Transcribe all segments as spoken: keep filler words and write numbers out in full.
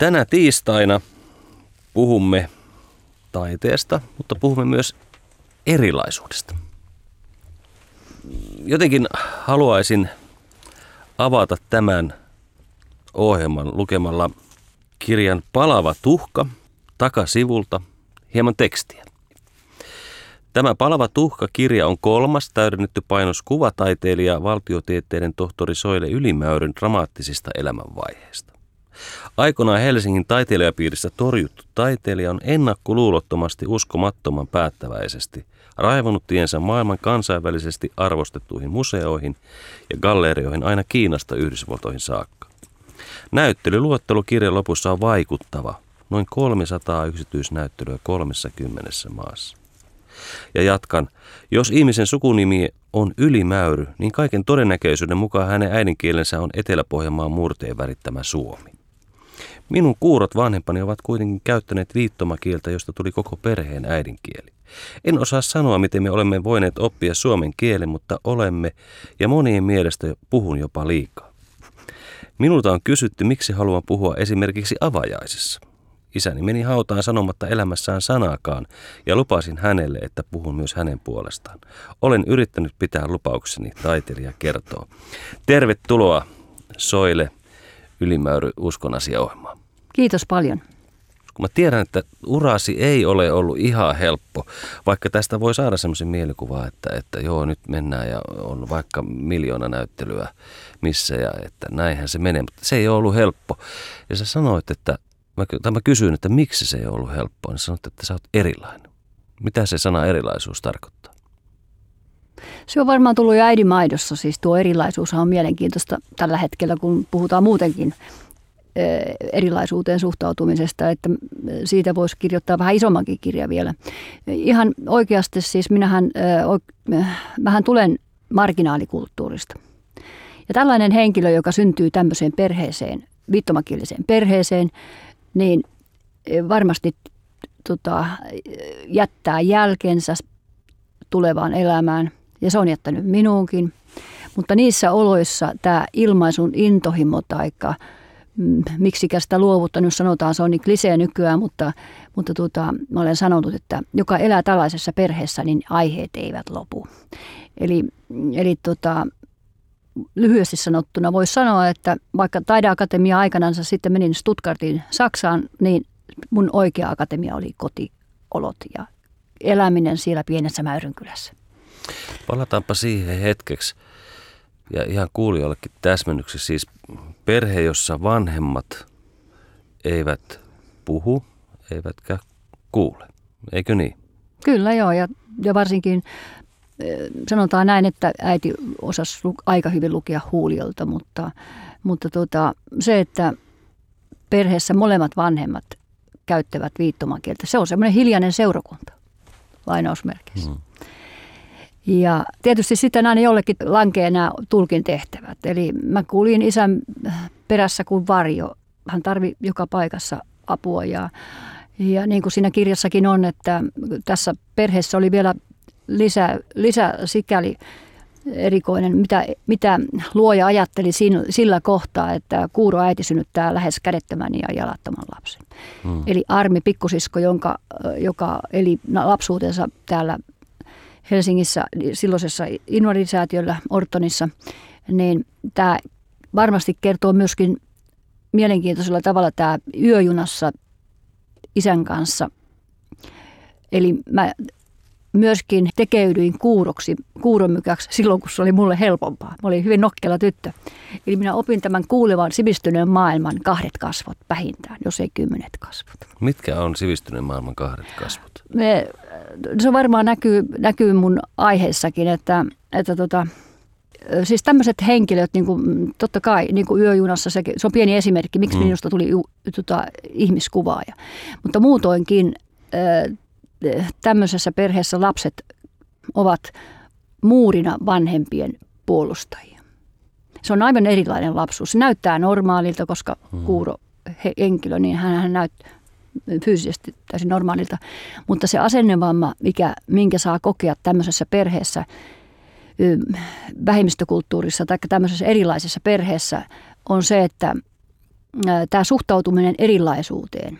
Tänä tiistaina puhumme taiteesta, mutta puhumme myös erilaisuudesta. Jotenkin haluaisin avata tämän ohjelman lukemalla kirjan Palava tuhka takasivulta hieman tekstiä. Tämä Palava tuhka-kirja on kolmas täydennetty painos kuvataiteilija valtiotieteiden tohtori Soile Ylimäyryn dramaattisista elämänvaiheista. Aikoinaan Helsingin taiteilijapiirissä torjuttu taiteilija on ennakkoluulottomasti uskomattoman päättäväisesti raivannut tiensä maailman kansainvälisesti arvostettuihin museoihin ja gallerioihin aina Kiinasta Yhdysvaltoihin saakka. Näyttelyluettelo kirjan lopussa on vaikuttava, noin kolmesataa yksityisnäyttelyä kolmessakymmenessä maassa. Ja jatkan, jos ihmisen sukunimi on Ylimäyry, niin kaiken todennäköisyyden mukaan hänen äidinkielensä on Etelä-Pohjanmaan murteen värittämä suomi. Minun kuurot vanhempani ovat kuitenkin käyttäneet viittomakieltä, josta tuli koko perheen äidinkieli. En osaa sanoa, miten me olemme voineet oppia suomen kielen, mutta olemme, ja monien mielestä puhun jopa liikaa. Minulta on kysytty, miksi haluan puhua esimerkiksi avajaisissa. Isäni meni hautaan sanomatta elämässään sanaakaan, ja lupasin hänelle, että puhun myös hänen puolestaan. Olen yrittänyt pitää lupaukseni, taiteilija kertoo. Tervetuloa Soile Ylimäyry Uskonasiaohjelmaan. Kiitos paljon. Kun mä tiedän, että urasi ei ole ollut ihan helppo, vaikka tästä voi saada semmoisen mielikuvaa, että, että joo, nyt mennään ja on vaikka miljoona näyttelyä missä ja että näinhän se menee, mutta se ei ole ollut helppo. Ja sä sanoit, että Mä, tai mä kysyin, että miksi se ei ollut helppoa, niin sanoit, että sä oot erilainen. Mitä se sana erilaisuus tarkoittaa? Se on varmaan tullut jo äidinmaidossa, siis tuo erilaisuus on mielenkiintoista tällä hetkellä, kun puhutaan muutenkin erilaisuuteen suhtautumisesta, että siitä voisi kirjoittaa vähän isommankin kirja vielä. Ihan oikeasti siis minähän, mähän tulen marginaalikulttuurista. Ja tällainen henkilö, joka syntyy tämmöiseen perheeseen, viittomakieliseen perheeseen, niin varmasti tota, jättää jälkensä tulevaan elämään. Ja se on jättänyt minuunkin. Mutta niissä oloissa tämä ilmaisun intohimo taikka mm, miksikä sitä luovuttanut sanotaan, se on niin klisee nykyään, mutta, mutta tota, mä olen sanonut, että joka elää tällaisessa perheessä, niin aiheet eivät lopu. Eli, eli tota, lyhyesti sanottuna voisi sanoa, että vaikka taideakatemia aikanansa sitten menin Stuttgartiin Saksaan, niin mun oikea akatemia oli kotiolot ja eläminen siellä pienessä Mäyrynkylässä. Palataanpa siihen hetkeksi ja ihan kuulijoillekin täsmennyksessä. Siis perhe, jossa vanhemmat eivät puhu, eivätkä kuule. Eikö niin? Kyllä joo, ja, ja varsinkin sanotaan näin, että äiti osasi aika hyvin lukea huuliolta, mutta, mutta tota, se, että perheessä molemmat vanhemmat käyttävät viittomakieltä, se on semmoinen hiljainen seurakunta, lainausmerkeissä. Mm. Ja tietysti sitten aina jollekin lankee nämä tulkin tehtävät. Eli mä kuulin isän perässä kuin varjo. Hän tarvitsi joka paikassa apua ja, ja niin kuin siinä kirjassakin on, että tässä perheessä oli vielä lisä, lisä sikäli erikoinen, mitä, mitä luoja ajatteli siinä, sillä kohtaa, että kuuro äiti synnyttää lähes kädettömän ja jalattoman lapsen. Hmm. Eli Armi pikkusisko, jonka, joka eli lapsuutensa täällä Helsingissä silloisessa invalidisäätiöllä Ortonissa, niin tämä varmasti kertoo myöskin mielenkiintoisella tavalla tämä yöjunassa isän kanssa. Eli mä myöskin tekeydyin kuuroksi, kuuromykäksi silloin, kun se oli mulle helpompaa. Mä olin hyvin nokkela tyttö. Eli minä opin tämän kuulevan sivistyneen maailman kahdet kasvot vähintään, jos ei kymmenet kasvot. Mitkä on sivistyneen maailman kahdet kasvot? Me, se varmaan näkyy, näkyy mun aiheessakin, että, että tota, siis tämmöiset henkilöt, niin kuin, totta kai niin kuin yöjunassa, se, se on pieni esimerkki, miksi mm. minusta tuli tota, ihmiskuvaaja. Mutta muutoinkin tämmöisessä perheessä lapset ovat muurina vanhempien puolustajia. Se on aivan erilainen lapsuus. Se näyttää normaalilta, koska kuuro henkilö, niin hän, hän näyttää fyysisesti täysin normaalilta. Mutta se asennevamma, mikä, minkä saa kokea tämmöisessä perheessä, vähemmistökulttuurissa tai tämmöisessä erilaisessa perheessä, on se, että tämä suhtautuminen erilaisuuteen.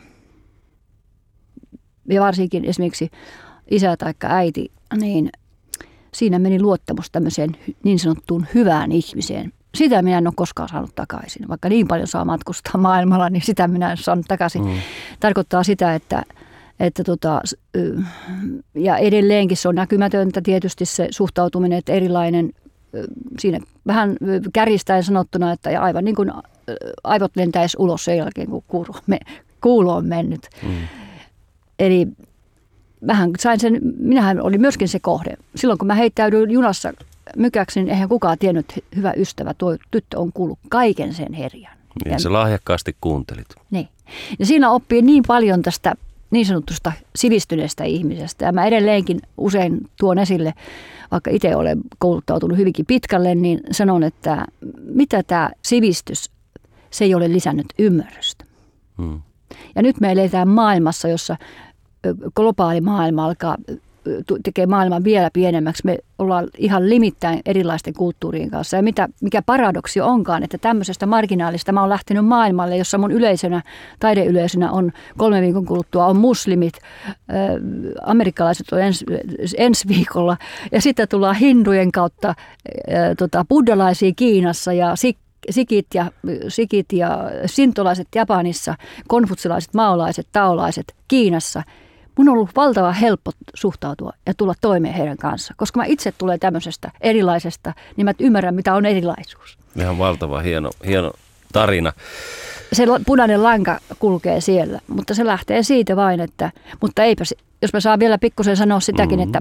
Ja varsinkin esimerkiksi isä tai äiti, niin siinä meni luottamus tämmöiseen niin sanottuun hyvään ihmiseen. Sitä minä en ole koskaan saanut takaisin. Vaikka niin paljon saa matkustaa maailmalla, niin sitä minä en saanut takaisin. Mm. Tarkoittaa sitä, että, että tota, ja edelleenkin se on näkymätöntä tietysti se suhtautuminen, että erilainen, siinä vähän kärjistäen sanottuna, että ja aivan niin kuin aivot lentäisi ulos sen jälkeen, kun kuulo, me, kuulo on mennyt. Mm. Eli mähän sain sen, minähän olin myöskin se kohde. Silloin kun mä heittäydyin junassa mykäksi, niin eihän kukaan tiennyt, että hyvä ystävä, tuo tyttö on kuullut kaiken sen herjan. Niin, sä lahjakkaasti kuuntelit. Niin. Ja siinä oppii niin paljon tästä niin sanotusta sivistyneestä ihmisestä. Ja mä edelleenkin usein tuon esille, vaikka itse olen kouluttautunut hyvinkin pitkälle, niin sanon, että mitä tämä sivistys, se ei ole lisännyt ymmärrystä. Hmm. Ja nyt me eletään maailmassa, jossa globaali maailma alkaa tekee maailman vielä pienemmäksi. Me ollaan ihan limittäin erilaisten kulttuurien kanssa. Ja mitä, mikä paradoksi onkaan, että tämmöisestä marginaalista mä oon lähtenyt maailmalle, jossa mun yleisönä, taideyleisönä on kolme viikon kuluttua on muslimit, äh, amerikkalaiset on ens, ensi viikolla. Ja sitten tullaan hindujen kautta äh, tota, buddhalaisia Kiinassa ja sik, sikit, ja, sikit ja sintolaiset Japanissa, konfutsilaiset, maolaiset, taolaiset Kiinassa. Mun on ollut valtava helppo suhtautua ja tulla toimeen heidän kanssa, koska mä itse tulen tämmöisestä erilaisesta, niin mä ymmärrän, mitä on erilaisuus. Ihan valtava hieno, hieno tarina. Se punainen lanka kulkee siellä, mutta se lähtee siitä vain, että, mutta eipä, jos mä saan vielä pikkusen sanoa sitäkin, mm-hmm. että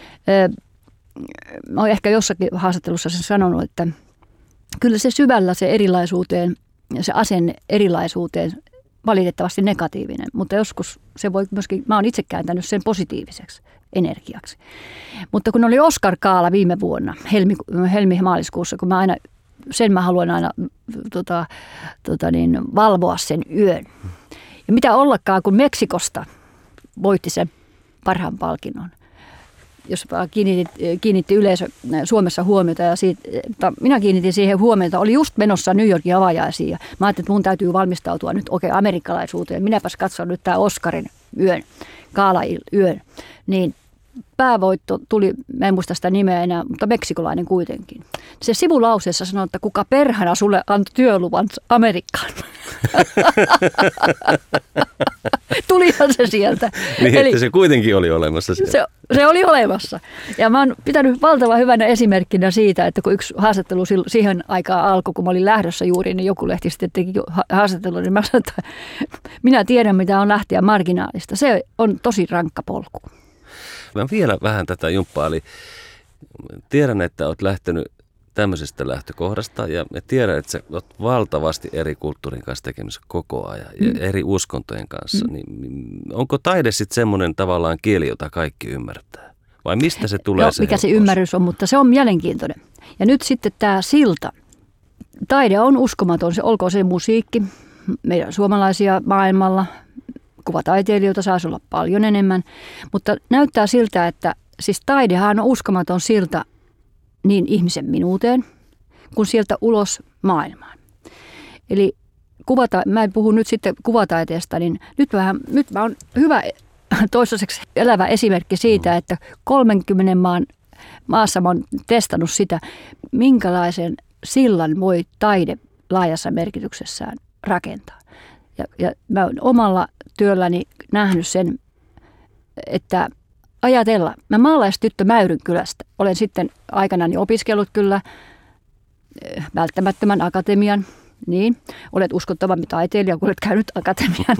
mä oon ehkä jossakin haastattelussa sen sanonut, että kyllä se syvällä se erilaisuuteen, se asenne erilaisuuteen, valitettavasti negatiivinen, mutta joskus se voi myöskin, mä oon itse kääntänyt sen positiiviseksi energiaksi. Mutta kun oli Oscar-gaala viime vuonna, helmi, helmi-maaliskuussa, kun mä aina, sen mä haluan aina tota, tota niin, valvoa sen yön. Ja mitä ollakaan, kun Meksikosta voitti sen parhaan palkinnon. Jos kiinnitti, kiinnitti yleisö Suomessa huomiota ja siitä, minä kiinnitin siihen huomiota, oli just menossa New Yorkin avajaisiin ja mä ajattelin, että mun täytyy valmistautua nyt oikein okay, amerikkalaisuuteen. Minäpäs katson nyt tää Oscarin yön, gaala-yön. Niin päävoitto tuli, mä en muista sitä nimeä enää, mutta meksikolainen kuitenkin. Se sivulauseessa sanoi, että kuka perhana sulle antoi työluvan Amerikkaan. Tulihan se sieltä. Niin, Eli, että se kuitenkin oli olemassa siellä. Se, se oli olemassa. Ja mä oon pitänyt valtavan hyvänä esimerkkinä siitä, että kun yksi haastattelu siihen aikaan alkoi, kun mä olin lähdössä juuri, niin joku lehti sitten teki haastattelun, niin mä sanoin, että minä tiedän, mitä on lähteä marginaalista. Se on tosi rankka polku. Mä vielä vähän tätä jumppaa, eli tiedän, että olet lähtenyt tämmöisestä lähtökohdasta ja tiedän, että sä olet valtavasti eri kulttuurin kanssa tekemisissä koko ajan ja mm. eri uskontojen kanssa. Mm. Niin onko taide sitten semmoinen tavallaan kieli, jota kaikki ymmärtää? Vai mistä se tulee? No, se mikä helppous? Se ymmärrys on, mutta se on mielenkiintoinen. Ja nyt sitten tämä silta. Taide on uskomaton, se olkoon se musiikki, meidän suomalaisia maailmalla. Kuvataiteilijoita saisi olla paljon enemmän, mutta näyttää siltä, että siis taidehan on uskomaton silta niin ihmisen minuuteen, kuin sieltä ulos maailmaan. Eli kuvata, mä en puhu nyt sitten kuvataiteesta, niin nyt, vähän, nyt mä oon hyvä toistaiseksi elävä esimerkki siitä, että kolmenkymmenen maan maassa mä oon testannut sitä, minkälaisen sillan voi taide laajassa merkityksessään rakentaa. Ja, ja mä oon omalla työlläni nähnyt sen, että ajatella, mä maalaistyttö Mäyrynkylästä. Olen sitten aikanani opiskellut kyllä välttämättömän akatemian. Niin, olet uskottavampi taiteilija, kun olet käynyt akatemian.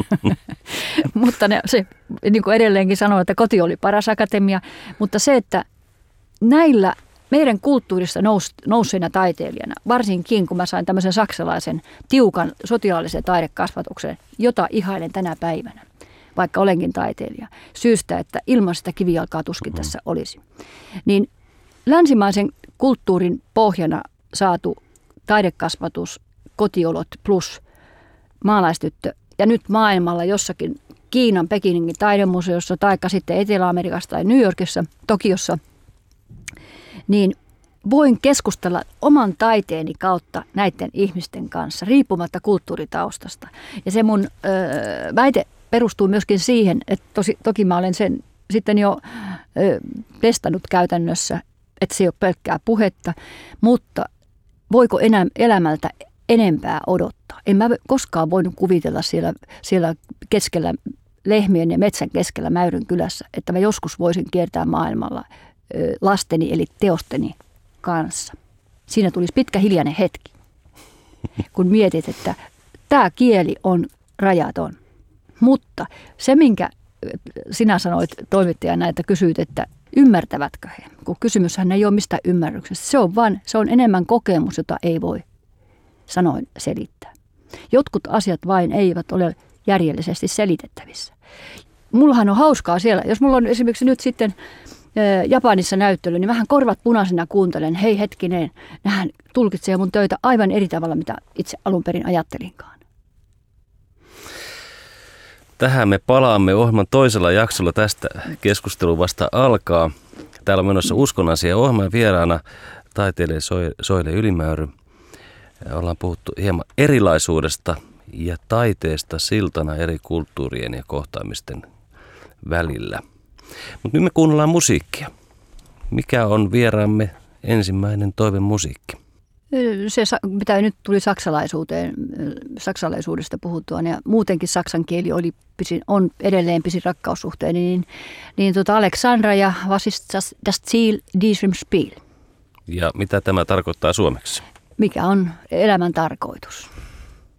Mutta ne, se niin kuin edelleenkin sanoo, että koti oli paras akatemia. Mutta se, että näillä meidän kulttuurissa nous, nousseena taiteilijana, varsinkin kun mä sain tämmöisen saksalaisen tiukan sotilaallisen taidekasvatuksen, jota ihailen tänä päivänä, vaikka olenkin taiteilija, syystä, että ilman sitä kivijalkaa tuskin mm-hmm. tässä olisi. Niin länsimaisen kulttuurin pohjana saatu taidekasvatus, kotiolot plus maalaistyttö ja nyt maailmalla jossakin Kiinan Pekingin taidemuseossa tai sitten Etelä-Amerikassa tai New Yorkissa, Tokiossa, niin voin keskustella oman taiteeni kautta näiden ihmisten kanssa, riippumatta kulttuuritaustasta. Ja se mun ö, väite perustuu myöskin siihen, että tosi, toki mä olen sen sitten jo ö, testannut käytännössä, että se ei ole pelkkää puhetta, mutta voiko enää elämältä enempää odottaa? En mä koskaan voinut kuvitella siellä, siellä keskellä lehmien ja metsän keskellä Mäyryn kylässä, että mä joskus voisin kiertää maailmalla ö, lasteni eli teosteni kanssa. Siinä tulisi pitkä hiljainen hetki, kun mietit, että tämä kieli on rajaton. Mutta se, minkä sinä sanoit toimittajana, että kysyit, että ymmärtävätkö he, kun kysymyshän ei ole mistään ymmärryksestä. Se on, vaan, se on enemmän kokemus, jota ei voi sanoin selittää. Jotkut asiat vain eivät ole järjellisesti selitettävissä. Mullahan on hauskaa siellä. Jos mulla on esimerkiksi nyt sitten Japanissa näyttely, niin vähän korvat punaisena kuuntelen, hei hetkinen, nähän tulkitsee mun töitä aivan eri tavalla, mitä itse alun perin ajattelinkaan. Tähän me palaamme ohjelman toisella jaksolla. Tästä keskustelu vasta alkaa. Täällä on menossa Uskonasia ohjelman vieraana taiteilija Soile Ylimäyry. Ollaan puhuttu hieman erilaisuudesta ja taiteesta siltana eri kulttuurien ja kohtaamisten välillä. Mutta nyt me kuunnellaan musiikkia. Mikä on vieraamme ensimmäinen toive musiikki? Se, mitä nyt tuli saksalaisuuteen, saksalaisuudesta puhuttua, ja muutenkin saksan kieli oli, on edelleen pisin rakkaussuhteen, niin, niin tuota Alexandra ja Was ist das Ziel diesem Spiel? Ja mitä tämä tarkoittaa suomeksi? Mikä on elämän tarkoitus?